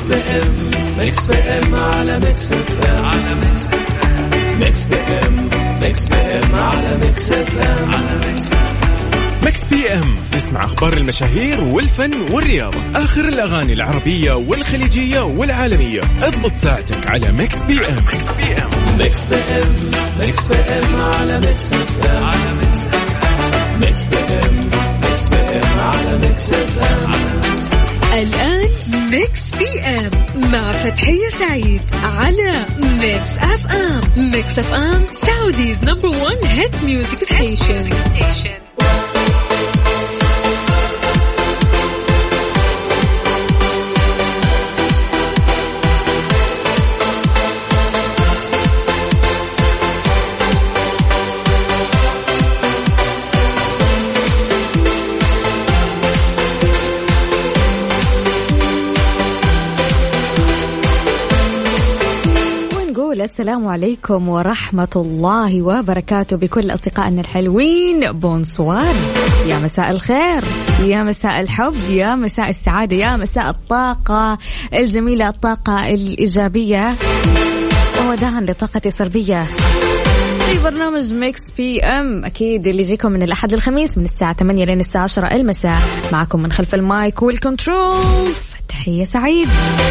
بي ام ميكس بي ام على ميكس اف ام على ميكس اف ام ميكس بي ام ميكس بي ام على ميكس اف ام على ميكس اف ام. ميكس بي ام اسمع اخبار المشاهير والفن والرياضة، اخر الاغاني العربية والخليجية والعالمية. اضبط ساعتك على ميكس بي ام. ميكس بي ام ميكس بي ام ميكس بي ام على ميكس اف ام على ميكس اف ام ميكس بي ام ميكس بي ام على ميكس اف ام على ميكس اف ام. الآن ميكس بي ام مع فتحية سعيد على ميكس اف ام. ميكس اف ام سعوديز نمبر 1 هيت ميوزك ستيشن. السلام عليكم ورحمة الله وبركاته بكل أصدقائنا الحلوين. بونسوار، يا مساء الخير، يا مساء الحب، يا مساء السعادة، يا مساء الطاقة الجميلة، الطاقة الإيجابية ووداعا لطاقتي السلبية في برنامج ميكس بي ام، أكيد اللي يجيكم من الأحد للخميس من الساعة 8 لين الساعة 10 المساء. معكم من خلف المايك والكنترول فتحية سعيد.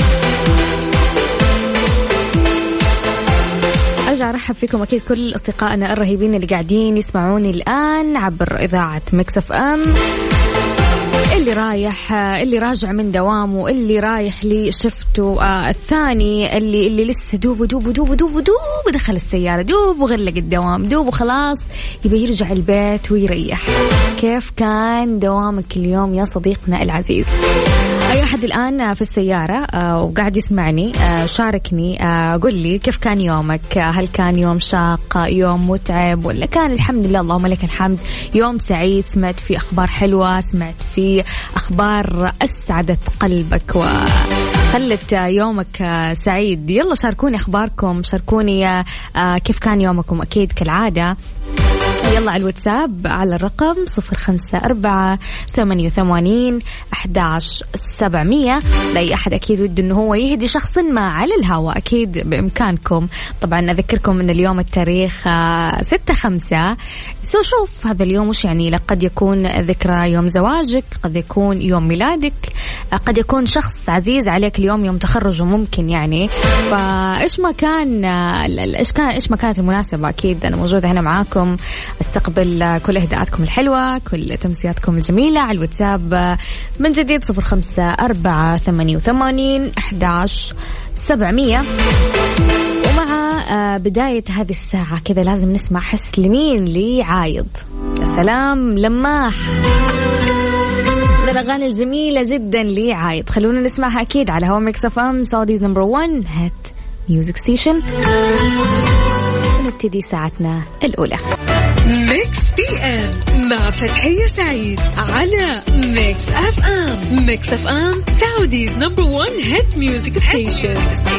أرجع أرحب فيكم أكيد كل أصدقائنا الرهيبين اللي قاعدين يسمعوني الآن عبر إذاعة ميكس اف ام، اللي رايح، اللي راجع من دوامه، اللي رايح لشفته الثاني، اللي لسه دوب دخل السيارة، دوب وغلق الدوام، دوب وخلاص يبي يرجع البيت ويريح. كيف كان دوامك اليوم يا صديقنا العزيز؟ أي أحد الآن في السيارة وقاعد يسمعني شاركني، قل لي كيف كان يومك؟ هل كان يوم شاق، يوم متعب، ولا كان الحمد لله اللهم لك الحمد يوم سعيد؟ سمعت فيه أخبار حلوة، سمعت فيه أخبار أسعدت قلبك وخلت يومك سعيد؟ يلا شاركوني أخباركم، شاركوني كيف كان يومكم أكيد كالعادة. يلا على الواتساب على الرقم 0548811700. لأي أحد أكيد وده أنه هو يهدي شخص ما على الهواء، أكيد بإمكانكم. طبعا أذكركم أن اليوم التاريخ 6/5. شوف هذا اليوم وش يعني لك، قد يكون ذكرى يوم زواجك، قد يكون يوم ميلادك، قد يكون شخص عزيز عليك اليوم يوم تخرجه ممكن يعني. فإيش ما كان إيش ما كانت المناسبة، أكيد أنا موجودة هنا معاكم استقبل كل إهداءاتكم الحلوة، كل تمسياتكم الجميلة على الواتساب من جديد 0548811700. ومع بداية هذه الساعة كذا لازم نسمع حس لمين لي عايض. يا سلام لماح، الأغاني الجميلة جدا لي عايض، خلونا نسمعها أكيد على هوا ميكس اف ام سعوديز نمبر 1 هيت ميوزك ستيشن. نبتدي ساعتنا الأولى ميكس بي ام مع فتحية سعيد على ميكس اف ام. ميكس اف ام سعوديز نمبر 1 هيت ميوزك ستيشن.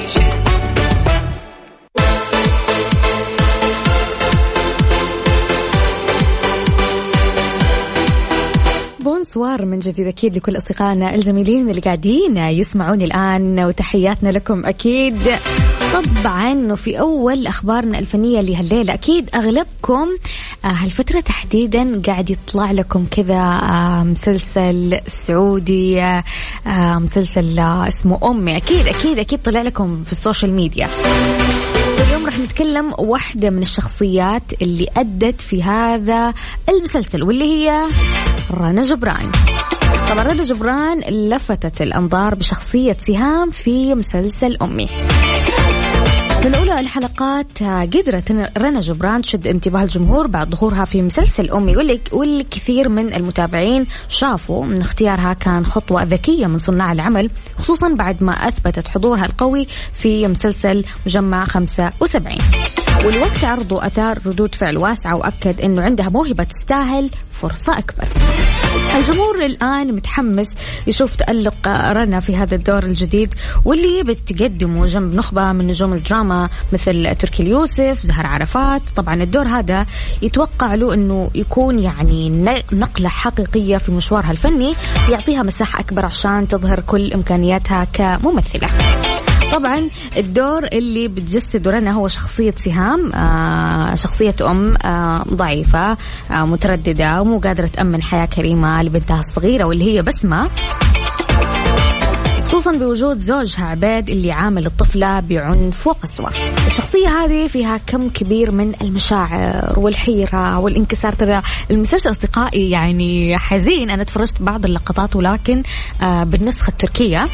بونسوار من جديد أكيد لكل أصدقائنا الجميلين اللي قاعدين يسمعوني الآن، وتحياتنا لكم أكيد. طبعا وفي أول أخبارنا الفنية اللي هالليلة أكيد أغلبكم هالفترة تحديدا قاعد يطلع لكم كذا مسلسل سعودي، مسلسل اسمه أمي، أكيد طلع لكم في السوشيال ميديا. اليوم راح نتكلم واحدة من الشخصيات اللي أدت في هذا المسلسل، واللي هي رنا جبران. طبعا رنا جبران لفتت الأنظار بشخصية سهام في مسلسل أمي. من أولى الحلقات قدرت رنا جبران تشد انتباه الجمهور بعد ظهورها في مسلسل أمي، واللي كثير من المتابعين شافوا من اختيارها كان خطوة ذكية من صناع العمل، خصوصا بعد ما أثبتت حضورها القوي في مسلسل مجمع 75. والوقت عرضه أثار ردود فعل واسعة، وأكد أنه عندها موهبة تستاهل فرصة أكبر. الجمهور الآن متحمس يشوف تألق رنا في هذا الدور الجديد واللي بتقدمه جنب نخبة من نجوم الدراما مثل تركي اليوسف، زهر عرفات. طبعا الدور هذا يتوقع له أنه يكون يعني نقلة حقيقية في مشوارها الفني، يعطيها مساحة أكبر عشان تظهر كل إمكانياتها كممثلة. طبعا الدور اللي بتجسد رنا هو شخصية سهام، شخصية أم ضعيفة مترددة ومو قادرة تأمن حياة كريمة لبنتها الصغيرة واللي هي بسمة، خصوصا بوجود زوجها عبيد اللي عامل الطفلة بعنف وقسوة. الشخصية هذه فيها كم كبير من المشاعر والحيرة والانكسار. ترى المسلسل أصدقائي يعني حزين، أنا تفرجت بعض اللقطات ولكن بالنسخة التركية.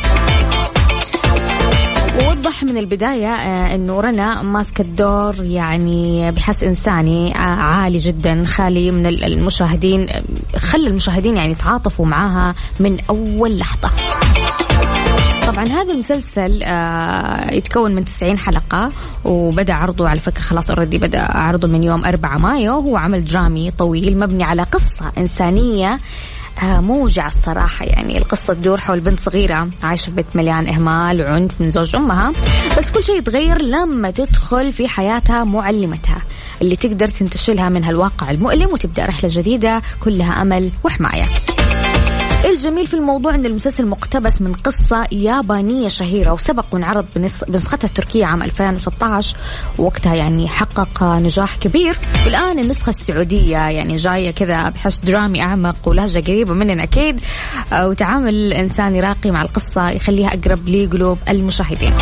ووضح من البداية أنه رنا ماسكة الدور يعني بحس إنساني عالي جدا، خالي من المشاهدين، خلى المشاهدين يعني يتعاطفوا معها من أول لحظة. طبعا هذا المسلسل يتكون من 90 حلقة وبدأ عرضه على فكرة خلاص أوريدي بدأ عرضه من يوم 4 مايو. هو عمل درامي طويل مبني على قصة إنسانية موجعة الصراحة. يعني القصة تدور حول بنت صغيرة عايشة في بيت مليان إهمال وعنف من زوج أمها، بس كل شيء يتغير لما تدخل في حياتها معلمتها اللي تقدر تنتشلها من هالواقع المؤلم وتبدأ رحلة جديدة كلها أمل وحماية. الجميل في الموضوع أن المسلسل مقتبس من قصة يابانية شهيرة وسبق وانعرض بنسختها التركية عام 2016 ووقتها يعني حقق نجاح كبير. والآن النسخة السعودية يعني جاية كذا بحس درامي أعمق ولهجة قريبة مننا أكيد، وتعامل إنساني راقي مع القصة يخليها أقرب لقلوب المشاهدين.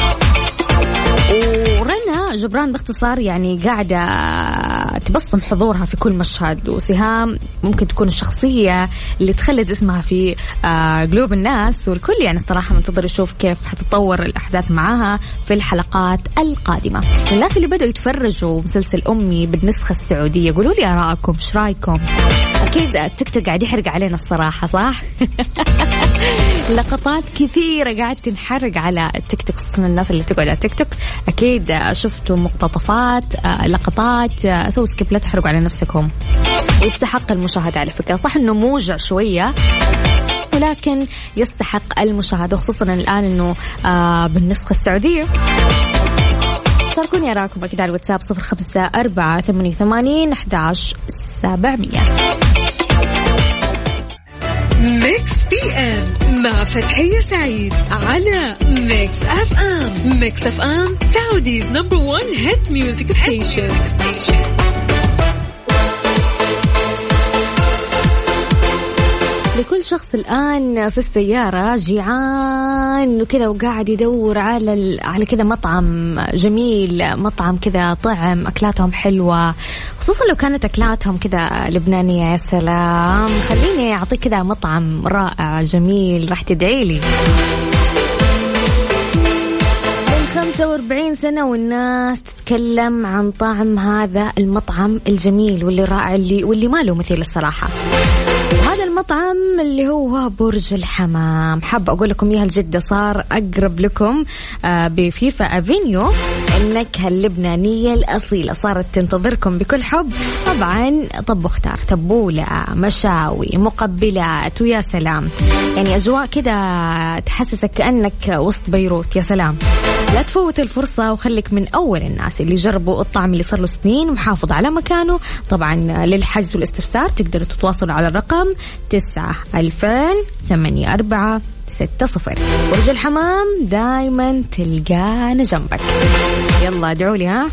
ورنا جبران باختصار يعني قاعدة تبصم حضورها في كل مشهد، وسهام ممكن تكون الشخصية اللي تخلد اسمها في قلوب الناس، والكل يعني الصراحة منتظر يشوف كيف حتتطور الأحداث معاها في الحلقات القادمة. الناس اللي بدأوا يتفرجوا مسلسل أمي بالنسخة السعودية قولوا لي آراءكم، ايش رايكم؟ أكيد التيك توك قاعد يحرق علينا الصراحة صح؟ لقطات كثيرة قاعد تنحرق على التيك توك، خصوصا الناس اللي تقعد على التيك توك أكيد شفتوا مقتطفات لقطات. سووا سكيب لا تحرقوا على نفسكم، ويستحق المشاهدة على فكرة. صح إنه موجع شوية ولكن يستحق المشاهدة، خصوصا الآن إنه بالنسخة السعودية. شاركوني أراكم أكيد على الواتساب 0548811700. ميكس بي ام مع فتحية سعيد على ميكس اف ام. ميكس اف ام سعوديز نمبر 1 هيت ميوزك ستيشن. لكل شخص الآن في السيارة جيعان وكذا وقاعد يدور على كذا مطعم جميل، مطعم كذا طعم أكلاتهم حلوة، خصوصا لو كانت أكلاتهم كذا لبنانية. يا سلام، خليني أعطيك كذا مطعم رائع جميل راح تدعي لي. 45 سنة والناس تتكلم عن طعم هذا المطعم الجميل واللي رائع واللي ما له مثيل الصراحة. هذا المطعم اللي هو برج الحمام. حابة أقول لكم إياها الجدة صار أقرب لكم بفيفا أفينيو. النكهة اللبنانية الأصيلة صارت تنتظركم بكل حب. طبعا طب اختار تبولة، مشاوي، مقبلات، ويا سلام يعني أجواء كده تحسسك كأنك وسط بيروت. يا سلام، لا تفوت الفرصة وخليك من أول الناس اللي جربوا الطعم اللي صار له سنين ومحافظ على مكانه. طبعا للحجز والاستفسار تقدروا تتواصلوا على الرقم 9208460. برج الحمام دايما تلقانا جنبك. يلا ادعوا لي ها.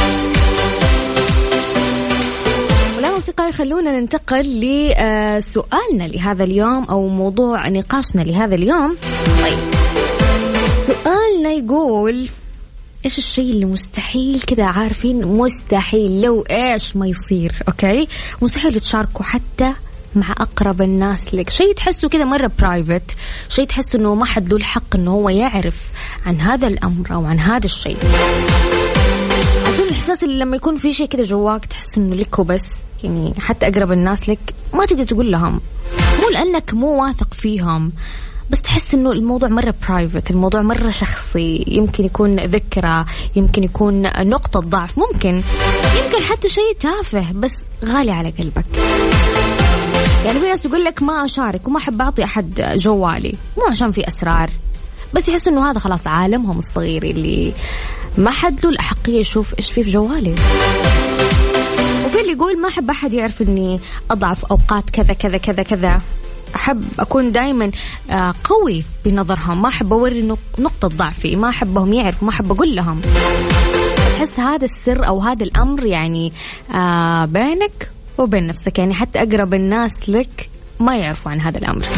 ولا أصدقائي خلونا ننتقل لسؤالنا لهذا اليوم أو موضوع نقاشنا لهذا اليوم. طيب سؤالنا يقول إيش الشيء اللي مستحيل كذا عارفين مستحيل لو إيش ما يصير أوكي مستحيل تشاركوا حتى مع أقرب الناس لك، شيء تحسوا كذا مرة برايفت، شيء تحسوا إنه ما حد له الحق إنه هو يعرف عن هذا الأمر أو عن هذا الشيء. أظن الإحساس اللي لما يكون في شيء كذا جواك تحس إنه لك وبس، يعني حتى أقرب الناس لك ما تقدر تقول لهم، مو لأنك مو واثق فيهم بس تحس إنه الموضوع مرة برايفت، الموضوع مرة شخصي، يمكن يكون ذكرى، يمكن يكون نقطة ضعف، يمكن حتى شيء تافه بس غالي على قلبك. يعني في ناس تقول لك ما أشارك وما أحب أعطي أحد جوالي، مو عشان في أسرار، بس يحسوا إنه هذا خلاص عالمهم الصغير اللي ما حد له الأحقية يشوف إيش فيه في جوالي. وفي اللي يقول ما أحب أحد يعرف إني أضعف أوقات كذا كذا كذا كذا، أحب أكون دايما قوي بنظرهم، ما أحب أوري نقطة ضعفي، ما أحبهم يعرفوا، ما أحب أقول لهم. أحس هذا السر أو هذا الأمر يعني بينك وبين نفسك، يعني حتى أقرب الناس لك ما يعرفوا عن هذا الأمر.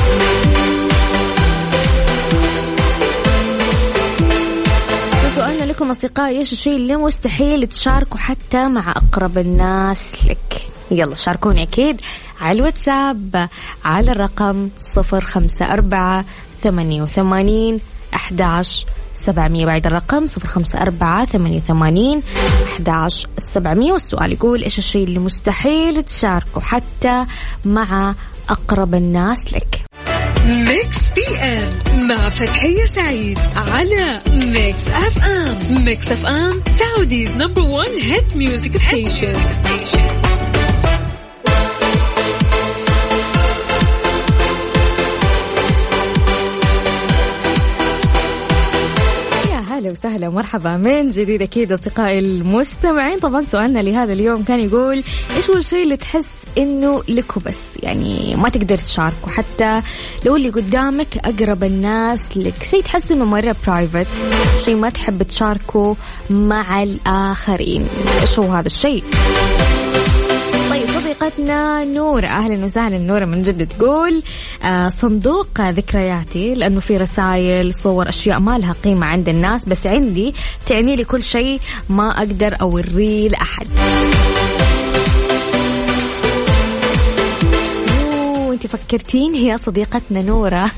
سؤالنا لكم أصدقائي، إيش الشيء اللي مستحيل تشاركوا حتى مع أقرب الناس لك؟ يلا شاركوني أكيد على الواتساب على الرقم 0548811700 بعد الرقم 0548811700. والسؤال يقول إيش الشيء اللي مستحيل تشاركوا حتى مع أقرب الناس لك؟ ميكس بي ام مع فتحية سعيد على ميكس اف ام. ميكس اف ام سعوديز نمبر 1 هيت ميوزك ستيشن. أهلا وسهلا ومرحبا من جديد أكيد أصدقائي المستمعين. طبعا سؤالنا لهذا اليوم كان يقول إيش هو الشيء اللي تحس إنه لكو بس، يعني ما تقدر تشاركه حتى لو اللي قدامك أقرب الناس لك، شيء تحس إنه مرة برايفت، شيء ما تحب تشاركه مع الآخرين. إيش هو هذا الشيء؟ طيب صديقتنا نورة، أهلا وسهلا نورة من جدة، تقول صندوق ذكرياتي، لأنه في رسائل صور أشياء ما لها قيمة عند الناس، بس عندي تعني لي كل شيء ما أقدر أوريه لأحد. وانت فكرتين يا صديقتنا نورة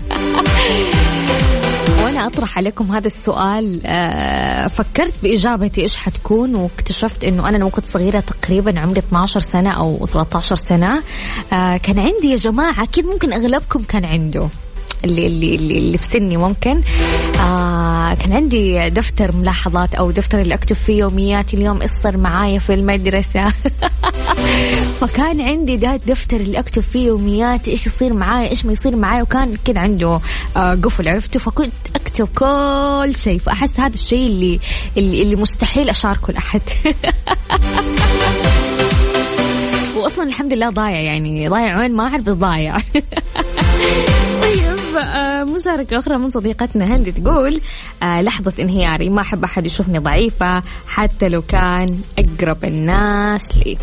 وأنا أطرح عليكم هذا السؤال فكرت بإجابتي إيش حتكون، واكتشفت إنه أنا كنت صغيرة تقريبا عمري 12 سنة أو 13 سنة كان عندي يا جماعة، أكيد ممكن أغلبكم كان عنده، اللي في سني ممكن كان عندي دفتر ملاحظات أو دفتر اللي أكتب فيه يومياتي، اليوم إصر معايا في المدرسة فكان عندي ده الدفتر اللي أكتب فيه يومياتي، إيش يصير معايا إيش ما يصير معايا، وكان كده عنده قفل عرفته، فكنت أكتب كل شيء. فأحس هذا الشيء اللي مستحيل أشاركه لأحد وأصلا الحمد لله ضايع، يعني ضايع وين ما أعرف بس ضايع طيب مشاركة أخرى من صديقتنا هندي، تقول لحظة انهياري، ما أحب أحد يشوفني ضعيفة حتى لو كان أقرب الناس لي.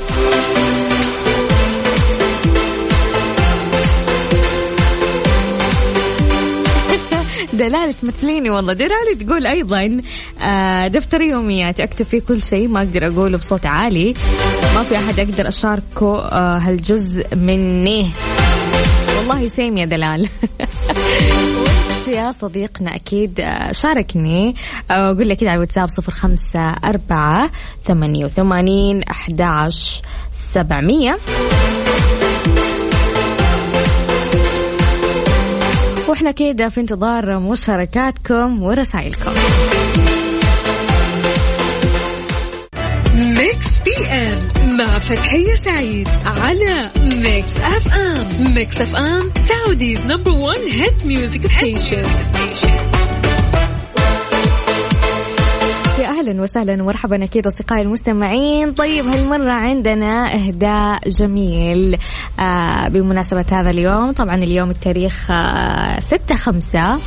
دلالة تمثليني والله. دلالة تقول أيضا دفتر يومياتي أكتب فيه كل شيء ما أقدر أقوله بصوت عالي، ما في أحد أقدر أشاركه هالجزء مني. والله سيم يا دلال يا صديقنا أكيد شاركني، أقول لك كده على الواتساب 0548811700. وإحنا كده في انتظار مشاركاتكم ورسائلكم. ميكس بي ام مع فتحية سعيد على ميكس اف ام. ميكس اف ام سعوديز نمبر 1 هيت ميوزك ستيشن. يا أهلا وسهلا ومرحبا أكيد أصدقائي المستمعين. طيب هالمرة عندنا إهداء جميل بمناسبة هذا اليوم. طبعا اليوم التاريخ 6/5.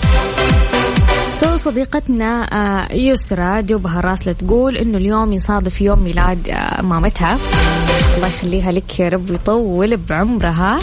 صديقتنا يسرى جوبها راسلة تقول إنه اليوم يصادف يوم ميلاد مامتها، الله يخليها لك يا رب يطول بعمرها،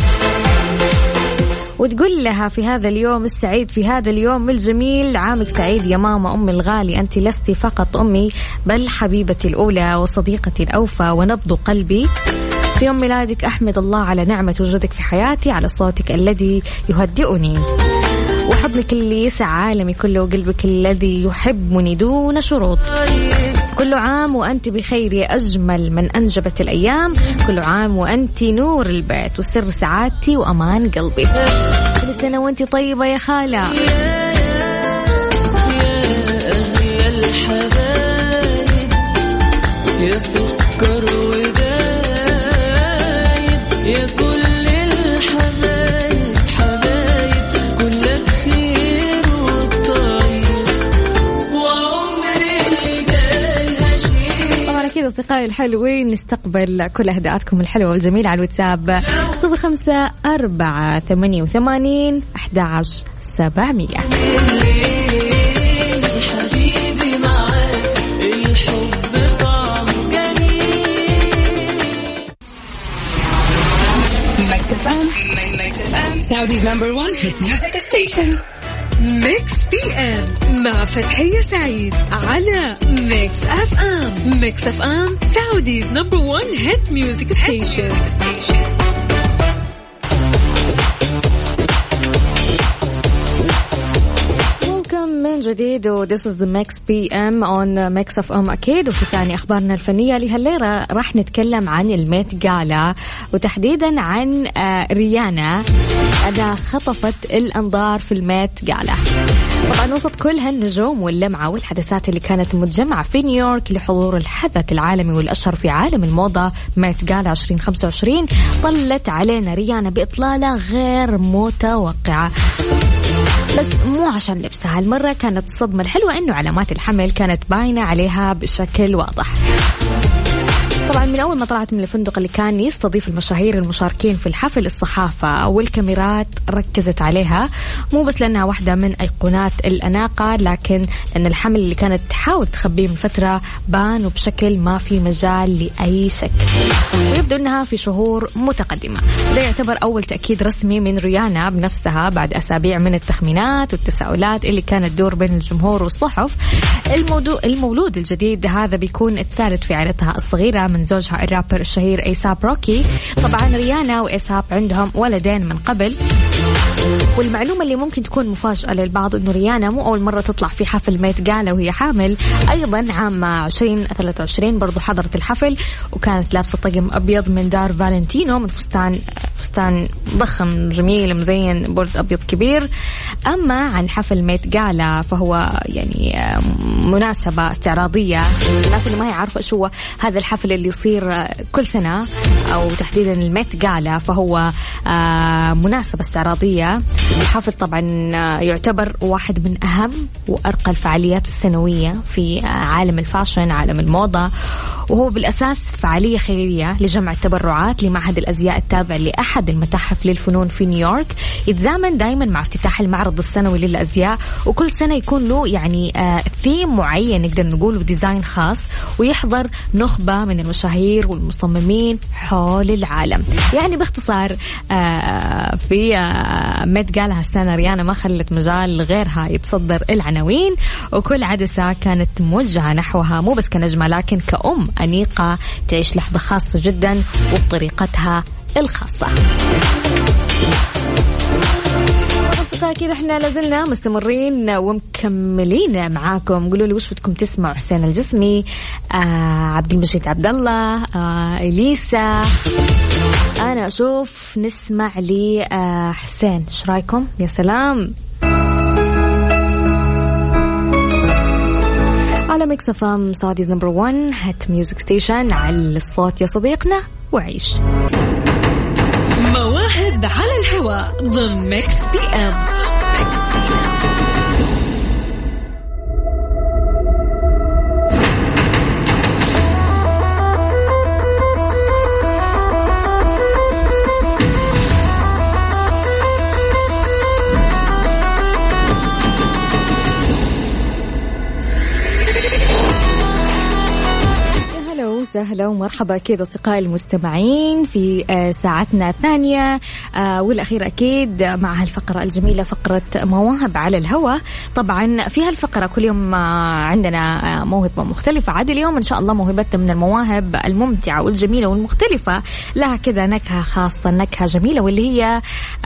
وتقول لها في هذا اليوم السعيد، في هذا اليوم الجميل، عامك سعيد يا ماما أمي الغالي، أنت لستي فقط أمي بل حبيبتي الأولى وصديقتي الأوفى ونبض قلبي. في يوم ميلادك أحمد الله على نعمة وجودك في حياتي، على صوتك الذي يهدئني وحضنك اللي يسع عالمي كله وقلبك الذي يحبني دون شروط. كل عام وأنت بخير يا أجمل من أنجبت الأيام، كل عام وأنت نور البيت وسر سعادتي وأمان قلبي. كل سنة وأنت طيبة يا خالة. يا أغلى الحبايب يا سكر ودايب يا كل الحبايب أصدقائي الحلوين نستقبل كل أهداءاتكم الحلوة والجميلة على الواتساب 0548811700. Saudi's number one hit music station. Mix PM مع فتحية سعيد على Mix FM. Mix FM Saudi's number one hit music station. من جديد و this is the Mix PM on Mix FM أكيد. وفي ثاني أخبارنا الفنية لهالليلة راح نتكلم عن الميت غالا وتحديدا عن ريانا أنا خطفت الأنظار في الميت غالا. طبعا وسط كل هالنجوم واللمعة والحدثات اللي كانت متجمعة في نيويورك لحضور الحدث العالمي والأشهر في عالم الموضة ميت غالا 2025 طلت علينا ريانا بإطلالة غير متوقعة. بس مو عشان لبسها هالمرة كانت الصدمة الحلوة إنه علامات الحمل كانت باينة عليها بشكل واضح. طبعا من أول ما طلعت من الفندق اللي كان يستضيف المشاهير المشاركين في الحفل الصحافة والكاميرات ركزت عليها مو بس لأنها واحدة من أيقونات الأناقة لكن لأن الحمل اللي كانت تحاول تخبيه من فترة بان وبشكل ما في مجال لأي شك ويبدو أنها في شهور متقدمة. ده يعتبر أول تأكيد رسمي من ريانا بنفسها بعد أسابيع من التخمينات والتساؤلات اللي كانت تدور بين الجمهور والصحف. المولود الجديد هذا بيكون الثالث في عائلتها الصغيرة من زوجها الرابر الشهير إيساب روكي. طبعا ريانا وإيساب عندهم ولدين من قبل. والمعلومة اللي ممكن تكون مفاجأة للبعض إنه ريانا مو أول مرة تطلع في حفل ميت غالا وهي حامل. أيضا عام 2023 برضو حضرت الحفل وكانت لابسة طقم أبيض من دار فالنتينو من فستان ضخم جميل مزين بورد أبيض كبير. أما عن حفل ميت غالا فهو يعني مناسبة استعراضية. الناس اللي ما هي عارفة شو هذا الحفل اللي يصير كل سنة أو تحديدا الميت غالا فهو مناسبة استعراضية. الحفل طبعا يعتبر واحد من أهم وأرقى الفعاليات السنوية في عالم الفاشن عالم الموضة وهو بالأساس فعالية خيرية لجمع التبرعات لمعهد الأزياء التابع لأحد المتاحف للفنون في نيويورك. يتزامن دائما مع افتتاح المعرض السنوي للأزياء وكل سنة يكون له يعني ثيم معين نقدر نقول وديزاين خاص ويحضر نخبة من المشاهير والمصممين حول العالم. يعني باختصار في ميت غالا هالسنة ريانا ما خلت مجال لغيرها يتصدر العناوين وكل عدسة كانت موجهة نحوها مو بس كنجمة لكن كأم أنيقة تعيش لحظة خاصة جدا وبطريقتها الخاصة. أكيد إحنا لازلنا مستمرين ومكملين معاكم. قولوا لي وش بدكم تسمعوا حسين الجسمي عبد المجيد عبد الله إليسا. أنا أشوف نسمع لي حسين إيش رأيكم؟ يا سلام على ميكس اف ام سعوديز نمبر 1 هات ميوزك ستيشن على الصوت يا صديقنا وعيش مواهب على الهواء ضمن ميكس بي ام. سهلا ومرحبا أكيد أصدقائي المستمعين في ساعتنا الثانية والأخيرة أكيد مع هالفقرة الجميلة فقرة مواهب على الهواء. طبعا في هالفقرة كل يوم عندنا موهبة مختلفة. عاد اليوم إن شاء الله موهبتنا من المواهب الممتعة والجميلة والمختلفة لها كذا نكهة خاصة نكهة جميلة واللي هي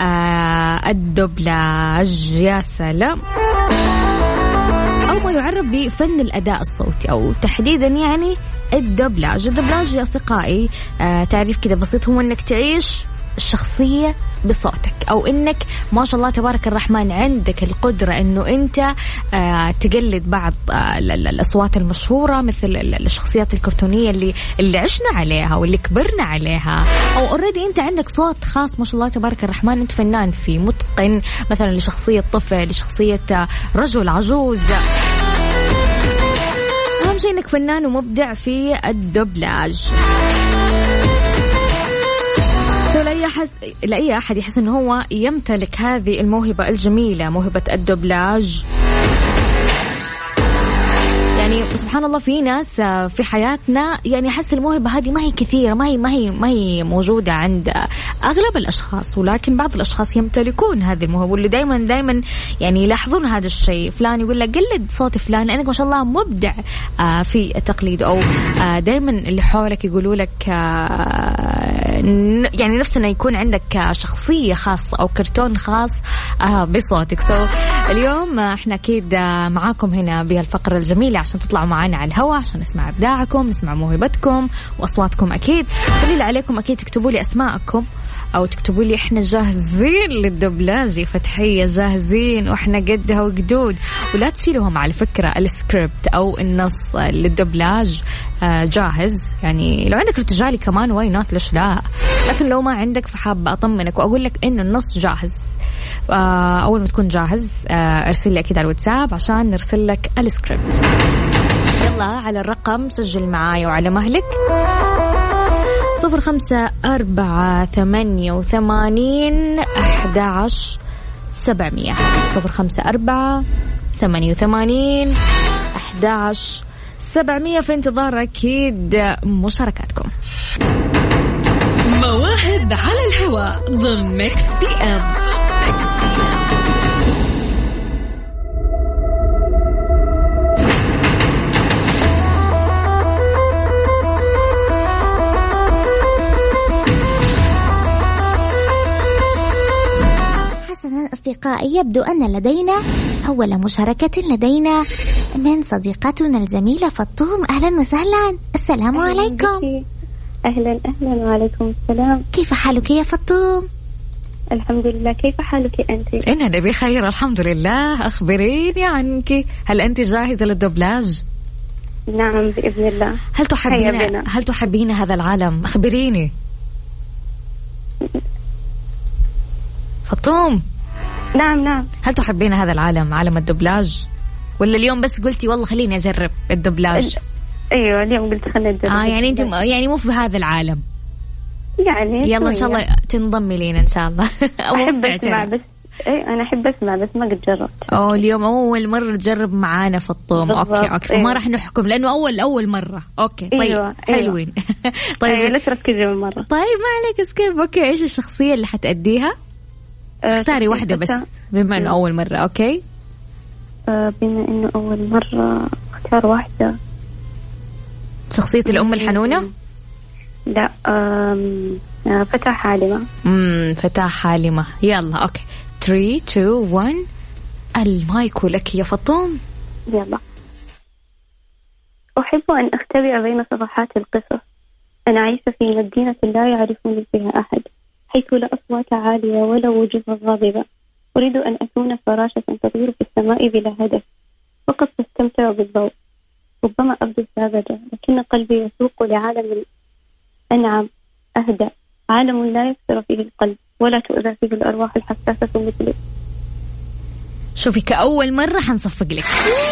الدبلاج. يا سلام أو ما يعرف بفن الأداء الصوتي أو تحديدا يعني الدبلاج يا أصدقائي تعريف كده بسيط هو أنك تعيش الشخصية بصوتك أو أنك ما شاء الله تبارك الرحمن عندك القدرة أنه أنت تقلد بعض الأصوات المشهورة مثل الشخصيات الكرتونية اللي عشنا عليها واللي كبرنا عليها أو أوريدي أنت عندك صوت خاص ما شاء الله تبارك الرحمن أنت فنان فيه متقن مثلا لشخصية طفل لشخصية رجل عجوز. شيء إنك فنان ومبدع في الدبلاج. لأي أحد يحس إنه هو يمتلك هذه الموهبة الجميلة، موهبة الدبلاج. يعني سبحان الله في ناس في حياتنا يعني أحس الموهبة هذه ما هي كثيرة، ما هي موجودة عند أغلب الأشخاص، ولكن بعض الأشخاص يمتلكون هذه الموهبة، واللي دايما يعني يلاحظون هذا الشيء. فلان يقول لك قلد صوت فلان لأنك ما شاء الله مبدع في التقليد، أو دايما اللي حولك يقولوا لك يعني نفسنا يكون عندك شخصية خاصة أو كرتون خاص بصوتك. اليوم احنا أكيد معاكم هنا بهالفقرة الجميلة عشان تطلعوا معنا على الهواء، عشان نسمع إبداعكم، نسمع موهبتكم وأصواتكم. أكيد اللي عليكم أكيد تكتبوا لي أسماءكم، أو تكتبوا لي إحنا جاهزين للدبلاج فتحية، جاهزين وإحنا قدها وقدود. ولا تشيلوهم على فكرة السكريبت أو النص للدبلاج جاهز، يعني لو عندك ارتجالي كمان واي نوت، ليش لا؟ لكن لو ما عندك فحابة أطمنك وأقول لك إن النص جاهز. أول ما تكون جاهز أرسل لي أكيد على الواتساب عشان نرسل لك السكريبت. يلا على الرقم سجل معاي وعلى مهلك 0548811700 0548811700. في انتظار أكيد مشاركاتكم. مواهب على الهواء ضمن ميكس بي ام. أصدقائي، يبدو أن لدينا أول مشاركة لدينا من صديقتنا الجميلة فطوم. أهلا وسهلا. السلام عليكم. أهلا وعليكم السلام. كيف حالك يا فطوم؟ الحمد لله، كيف حالك أنت؟ أنا بخير الحمد لله. أخبريني عنك، هل أنت جاهزة للدبلاج؟ نعم بإذن الله. هل تحبين هذا العالم؟ أخبريني فطوم. نعم. هل تحبين هذا العالم، عالم الدبلاج، ولا اليوم بس قلتي والله خليني أجرب الدبلاج؟ أيوة اليوم قلت خليني أجرب. يعني أنت يعني مو في هذا العالم يعني. يلا إن شاء الله تنضمي لينا إن شاء الله. أحب أسمع بس. أنا أحب أسمع بس ما قد جربت. اليوم أول مرة تجرب معانا فطوم. أوكي. ما راح نحكم لأنه أول مرة. أوكي طيب. أيوة. حلوين. طيب لا تركزي من مرة. طيب ما عليك سكيب. أوكي إيش الشخصية اللي حتأديها؟ اختاري واحدة بس بما أنه أول مرة. أوكي بما أنه أول مرة اختار واحدة. شخصية الأم الحنونة؟ لا فتاة حالمة. فتاة حالمة. يلا أوكي 3 2 1 المايك لك يا فطوم. يلا. أحب أن أختبئ بين صفحات القصص. أنا عايشة في مدينة لا يعرفني فيها أحد، حيث لا أصوات عالية ولا وجوه غاضبة. أريد أن أكون فراشة تطير في السماء بلا هدف، فقط تستمتع بالضوء. ربما أبدو ساذجة، لكن قلبي يسوق لعالم أنعم أهدأ، عالم لا يكسر فيه القلب ولا تؤذى فيه الأرواح الحساسة مثلي. شوفي كأول مرة حنصفق لك.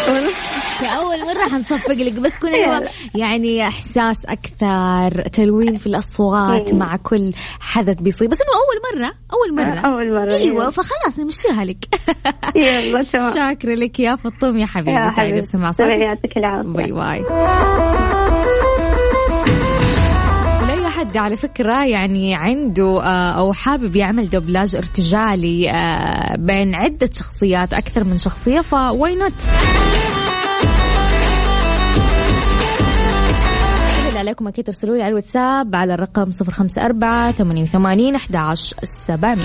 بس كنا يعني إحساس أكثر، تلوين في الأصوات مع كل حدث بيصير. بس إنه أول مرة. أيوة فخلاص نمشيها لك. يلا تمام. شاكرة لك يا فطوم يا حبيبي. سعيدة بسمع صوتك. يعطيك العافية. باي باي. حد على فكرة يعني عنده أو حابب يعمل دبلاج ارتجالي بين عدة شخصيات، أكثر من شخصية، فواي نوت. اللي عليكم أكيد ترسلوا لي على الواتساب على الرقم 0548811700.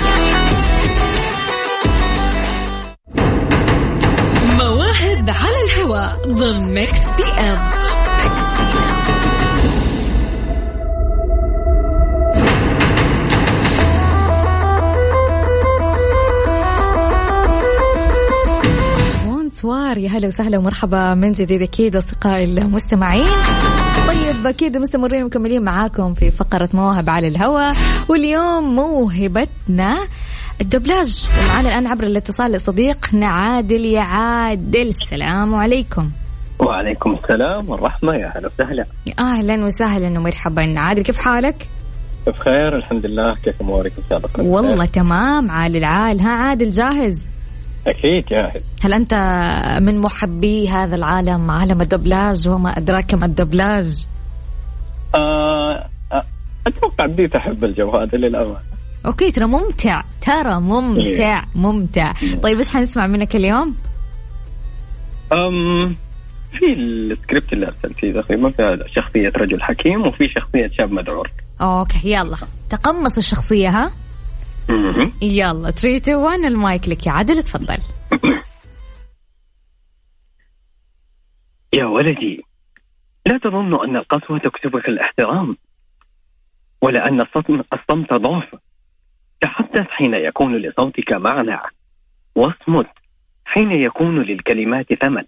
مواهب على الهواء ضمن ميكس بي ام. سوار يا هلا وسهلا ومرحبا من جديد أكيد أصدقائي المستمعين. طيب أكيد مستمرين ومكملين معاكم في فقرة مواهب على الهواء، واليوم موهبتنا الدبلاج. ومعنا الآن عبر الاتصال صديقنا عادل. يا عادل السلام عليكم. وعليكم السلام والرحمة، يا هلا وسهلا. أهلا وسهلا ومرحبا. عادل كيف حالك؟ بخير الحمد لله، كيف أمورك إن شاء الله؟ والله تمام عال العال. ها عادل جاهز؟ أكيد جاهز. هل أنت من محبي هذا العالم، عالم الدبلاج وما أدراك ما الدبلاج؟ أتوقع بديت أحب الجو هذا للأمانة. أوكي، ترى ممتع، ترى ممتع ممتع. طيب إيش حنسمع منك اليوم؟ في السكريبت اللي أرسلتيه تقريبا في شخصية رجل حكيم وفي شخصية شاب مذعور. أوكي يلا تقمص الشخصية. ها يلا 3 2 1 المايك لك يا عادل، تفضل. يا ولدي، لا تظن أن القسوة تكسبك الاحترام، ولا أن الصمت ضعف. تحدث حين يكون لصوتك معنى، واصمت حين يكون للكلمات ثمن.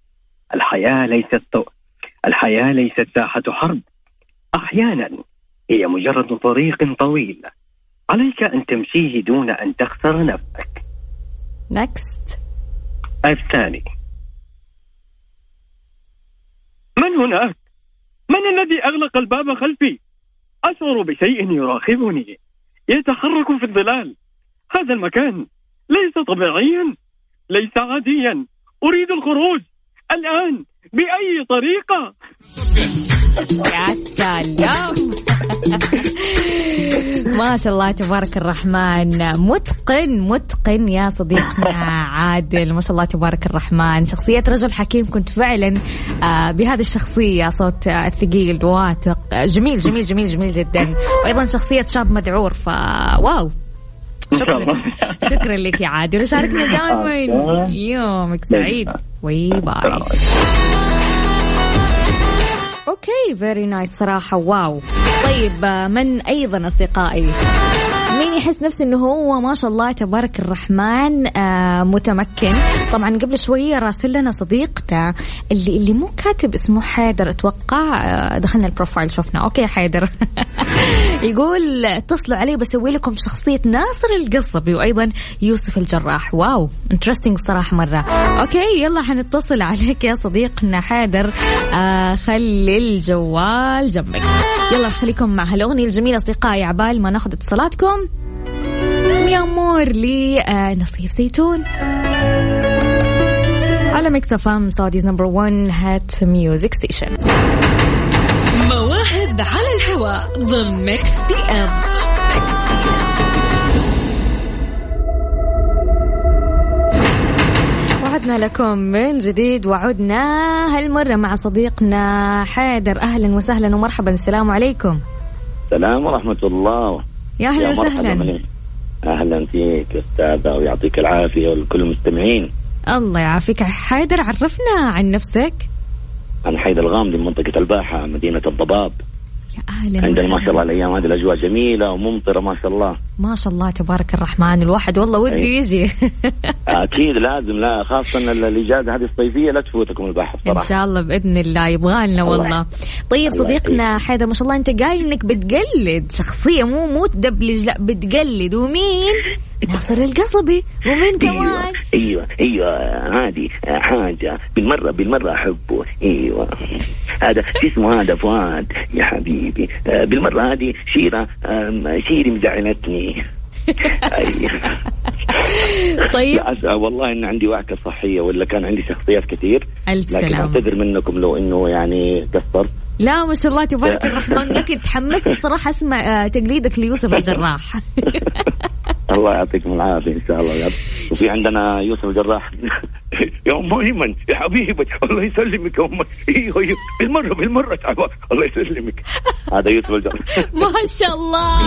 الحياة ليست ساحة حرب، أحيانا هي مجرد طريق طويل عليك أن تمشيه دون أن تخسر نفسك. Next. الثاني: من هناك؟ من الذي أغلق الباب خلفي؟ أشعر بشيء يراقبني يتحرك في الظلال. هذا المكان ليس طبيعيا، ليس عاديا. أريد الخروج الآن بأي طريقة. يا سلام. ما شاء الله تبارك الرحمن، متقن يا صديقنا عادل، ما شاء الله تبارك الرحمن. شخصية رجل حكيم كنت فعلا بهذه الشخصية، صوت الثقيل واثق، جميل جميل جميل جميل جدا. وأيضا شخصية شاب مدعور، فواو. شكرا لك يا عادل، وشاركنا دائما. يومك سعيد. وي باي. اوكي فيري نايس صراحة، واو. طيب من ايضا اصدقائي مين يحس نفسه انه هو ما شاء الله تبارك الرحمن متمكن؟ طبعا قبل شوية راسل لنا صديقنا اللي مو كاتب اسمه حيدر، اتوقع دخلنا البروفايل شفنا. اوكي حيدر يقول اتصلوا علي بسوي لكم شخصية ناصر القصبي وايضا يوسف الجراح. واو انترستينج صراحة مرة. اوكي يلا حنتصل عليك يا صديقنا حيدر. خلي الجوال جنبك. يلا خليكم مع هالأغنية الجميلة أصدقائي عبال ما ناخذ اتصالاتكم. يا أمور لي نصيف زيتون على ميكس اف ام سعوديز نمبر 1 هات ميوزك ستيشن. مواهب على الهواء ضمن ميكس بي ام. وعدنا لكم من جديد، وعدنا هالمرة مع صديقنا حيدر. أهلا وسهلا ومرحبا. السلام عليكم. السلام ورحمة الله. يا أهلا وسهلا. أهلا فيك أستاذة ويعطيك العافية ولكل المستمعين. الله يعافيك. حيدر عرفنا عن نفسك. أنا حيدر الغامدي من منطقة الباحة مدينة الضباب. عندنا ما شاء الله الأيام هذه الأجواء جميلة وممطرة ما شاء الله. ما شاء الله تبارك الرحمن. الواحد والله وده يجي. أكيد لازم، لا خاصة الإجازة هذه الصيفية لا تفوتكم البحر صراحة. إن شاء الله بإذن الله يبغالنا والله. طيب صديقنا حيدر ما شاء الله أنت قايل إنك بتقلد شخصية، مو تدبلج، لا بتقلد. ومين؟ ناصر القصبي. ومين كمان؟ ايوه هذه حاجه بالمره احبه. ايوه هذا اسمه هذا فؤاد يا حبيبي. بالمره هذه شيري مزعلتني. طيب والله ان عندي وعكه صحيه ولا كان عندي شخصيات كثير، لكن اعتذر منكم لو انه يعني قصرت. لا ما شاء الله تبارك الرحمن، لكن تحمست الصراحه اسمع تقليدك ليوسف الجراح. الله يعطيكم العافية إن شاء الله. وفي عندنا يوسف الجراح. يا أم أيمن يا حبيبي الله يسلمك يا أم. إيه بالمرة تعبان الله يسلمك. هذا يوسف الجراح. ما شاء الله.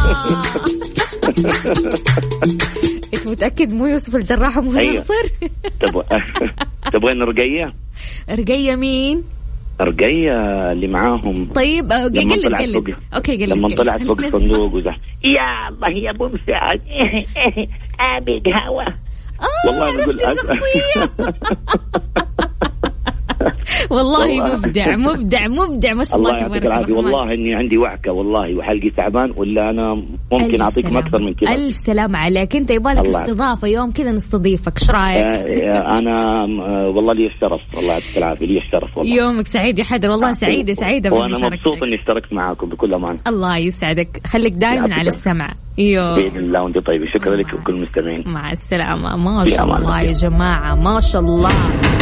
أنت متأكد مو يوسف الجراح مو ناصر؟ تبغين رقية مين؟ رقية اللي معاهم. طيب قلد. اوكي قلد. لما طلعت فوق الصندوق وزح يا الله يا ابو مساعد ابي قهوه. والله عرفت الشخصية. والله مبدع مبدع مبدع ما شاء الله تبارك الله. والله إني عندي وعكة والله وحلقي تعبان ولا أنا ممكن أعطيكم أكثر من كذا. ألف سلام عليك. أنت يبالك استضافة يوم كذا نستضيفك، إيش رأيك؟ أنا والله لي الشرف، والله يعطيك العافية، لي الشرف والله. يومك سعيد يا حيدر، والله سعيدة وأنا مبسوط إني اشتركت معاكم بكل أمان. الله يسعدك، خليك دائما على السمع. بإذن الله وأنت طيب. شكرا لك وكل المستمعين. مع السلامة. ما شاء الله يا جماعة، ما شاء الله،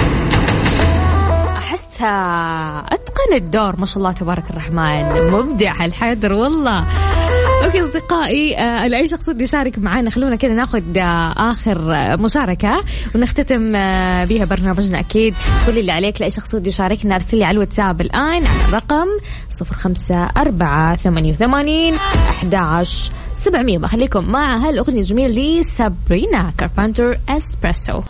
أحسها أتقن الدور، ما شاء الله تبارك الرحمن. مبدع الحيدر والله. اوكي اصدقائي، لاي شخص بده يشارك معنا خلونا كده ناخذ اخر مشاركه ونختتم بها برنامجنا. اكيد كل اللي عليك لاي شخص بده يشاركنا ارسل لي على الواتساب الان على الرقم 0548811700. بخليكم مع هالاغنيه الجميله لسابرينا كاربنتر اسبريسو.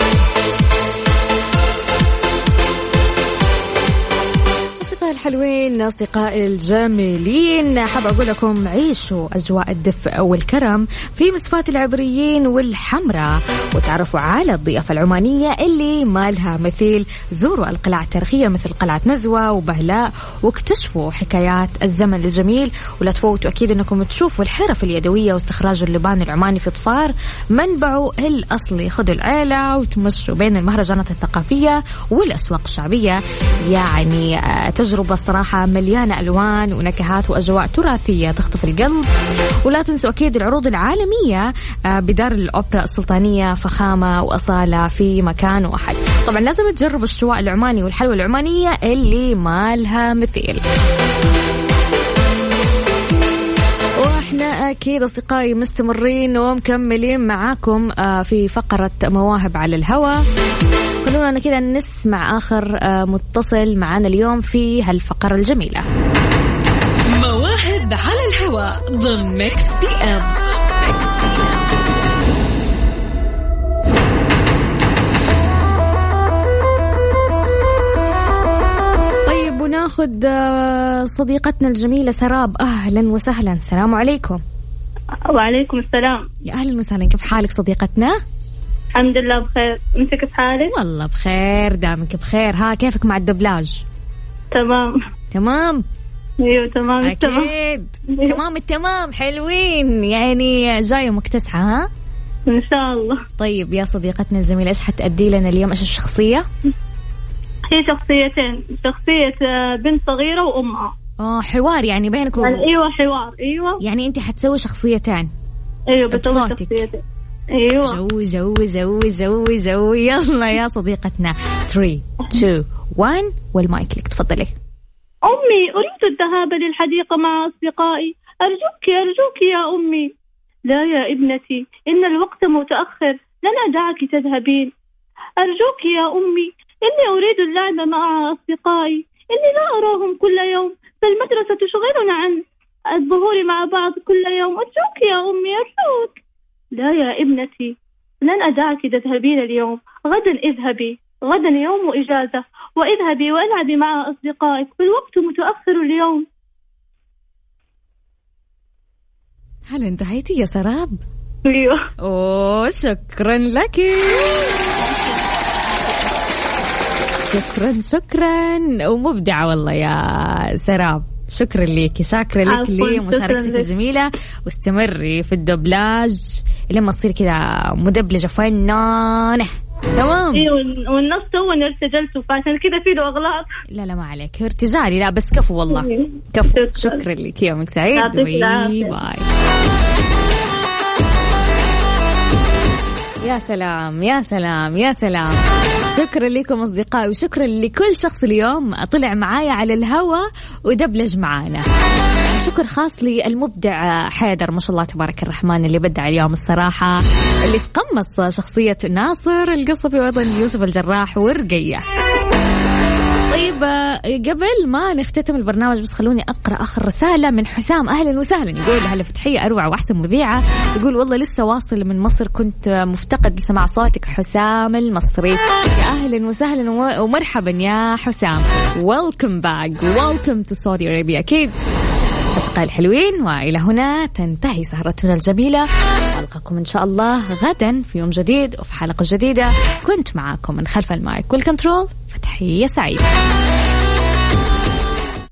الحلوين أصدقائي الجميلين، حاب أقول لكم عيشوا أجواء الدفء والكرم في مصفات العبريين والحمراء، وتعرفوا على الضيافة العمانية اللي ما لها مثيل. زوروا القلعة التاريخية مثل قلعة نزوة وبهلاء واكتشفوا حكايات الزمن الجميل، ولا تفوتوا أكيد أنكم تشوفوا الحرف اليدوية واستخراج اللبان العماني في ظفار منبعه الأصلي. خذوا العيلة وتمشوا بين المهرجانات الثقافية والأسواق الشعبية، يعني تجربة الصراحة مليانة ألوان ونكهات وأجواء تراثية تخطف القلب. ولا تنسوا أكيد العروض العالمية بدار الأوبرا السلطانية، فخامة وأصالة في مكان واحد. طبعا لازم تجربوا الشواء العماني والحلوى العمانية اللي ما لها مثيل. واحنا اكيد اصدقائي مستمرين ومكملين معاكم في فقرة مواهب على الهواء. خلونا كده نسمع آخر متصل معنا اليوم في هالفقرة الجميلة. مواهب على الهواء ضمن ميكس بي ام. طيب وناخد صديقتنا الجميلة سراب. أهلا وسهلا. السلام عليكم. وعليكم السلام. يا أهلا وسهلا، كيف حالك صديقتنا؟ الحمد لله بخير، انت كيف حالك؟ والله بخير، دامك بخير. ها كيفك مع الدبلاج؟ تمام. ايوه تمام. اكيد تمام. حلوين يعني، جايه مكتسحه. ها ان شاء الله. طيب يا صديقتنا الجميله، ايش حتأدي لنا اليوم؟ ايش الشخصيه؟ هي شخصيتين، شخصيه بنت صغيره وامها. حوار يعني بينك ايوه حوار. ايوه يعني انت حتسوي شخصيتين. ايوه بسوي شخصيتين. ايوه جو. يلا يا صديقتنا 3 2 1 والمايك لك، تفضلي. أمي أريد الذهاب للحديقة مع أصدقائي، أرجوك يا أمي. لا يا ابنتي، إن الوقت متأخر، لن أدعك تذهبين. أرجوك يا أمي، إني أريد اللعب مع أصدقائي، إني لا أراهم كل يوم، فالمدرسة تشغلنا عن الظهور مع بعض كل يوم. أرجوك يا أمي أرجوك. لا يا ابنتي، لن أدعك تذهبين اليوم، غدا اذهبي، غدا يوم إجازة، واذهبي والعبي مع أصدقائك، والوقت متأخر اليوم. هل انتهيتي يا سراب؟ ايوه. شكرا لك. شكرا ومبدعة والله يا سراب. شكرا لك، شاكرة لك لمشاركتك الجميلة، واستمري في الدبلاج لما تصير كذا مدبلجة فنانة. تمام. والنص تو ارتجلته، فعشان كذا فيه له أغلاط. لا ما عليك ارتجالي، لا بس كفو والله كفو. شكرا لك، يومك سعيد. باي. يا سلام. شكرا لكم أصدقائي، وشكرا لكل شخص اليوم طلع معايا على الهوا ودبلج معانا. شكر خاص للمبدع حيدر، ما شاء الله تبارك الرحمن، اللي بدع اليوم الصراحة، اللي تقمص شخصية ناصر القصبي وأيضا يوسف الجراح ورقية. طيب قبل ما نختتم البرنامج بس خلوني أقرأ آخر رسالة من حسام. أهلا وسهلا. يقول هلا فتحية أروع وأحسن مذيعة. يقول والله لسه واصل من مصر، كنت مفتقد لسماع صوتك حسام المصري. يا أهلا وسهلا ومرحبا يا حسام. Welcome back. Welcome to Saudi Arabia. أكيد الأصدقاء الحلوين، وإلى هنا تنتهي سهرتنا الجميلة. ألقاكم إن شاء الله غدا في يوم جديد وفي حلقة جديدة. كنت معاكم من خلف المايك والكنترول فتحية سعيد.